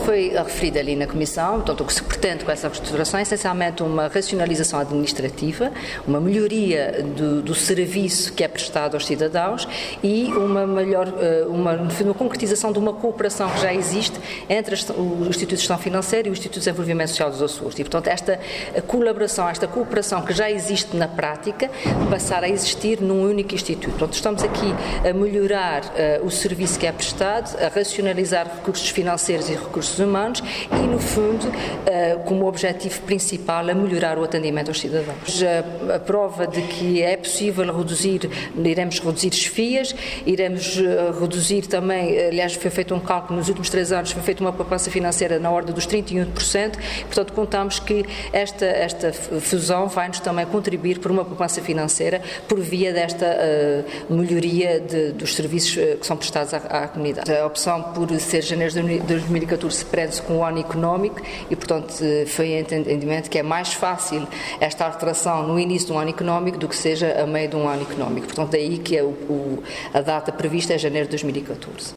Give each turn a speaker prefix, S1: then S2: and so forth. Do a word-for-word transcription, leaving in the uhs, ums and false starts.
S1: foi referido ali na Comissão. Portanto, o que se pretende com essa reestruturação é essencialmente uma racionalização administrativa, uma melhoria do, do serviço que é prestado aos cidadãos e uma melhor, uma, uma concretização de uma cooperação que já existe entre o Instituto de Gestão Financeira e o Instituto de Desenvolvimento Social dos Açores. E, portanto, esta colaboração, esta cooperação que já existe na prática, passar a existir num único instituto. Portanto, estamos aqui a melhorar uh, o serviço que é prestado, a racionalizar recursos financeiros e recursos humanos e, no fundo, uh, como objetivo principal, a melhorar o atendimento aos cidadãos. A, a prova de que é possível reduzir, iremos reduzir desfias, iremos uh, reduzir também, aliás, foi feito um cálculo nos últimos três anos, foi feita uma poupança financeira na ordem dos trinta e um por cento, portanto, contamos que esta, esta fusão vai-nos também contribuir por uma poupança financeira por via desta uh, melhoria de, dos serviços uh, que são prestados à, à comunidade. A opção por ser janeiro de dois mil e catorze prende-se com o ano económico e, portanto, foi entendimento que é mais fácil esta alteração no início de um ano económico do que seja a meio de um ano económico. Portanto, daí que é o, o, a data prevista é janeiro de dois mil e catorze.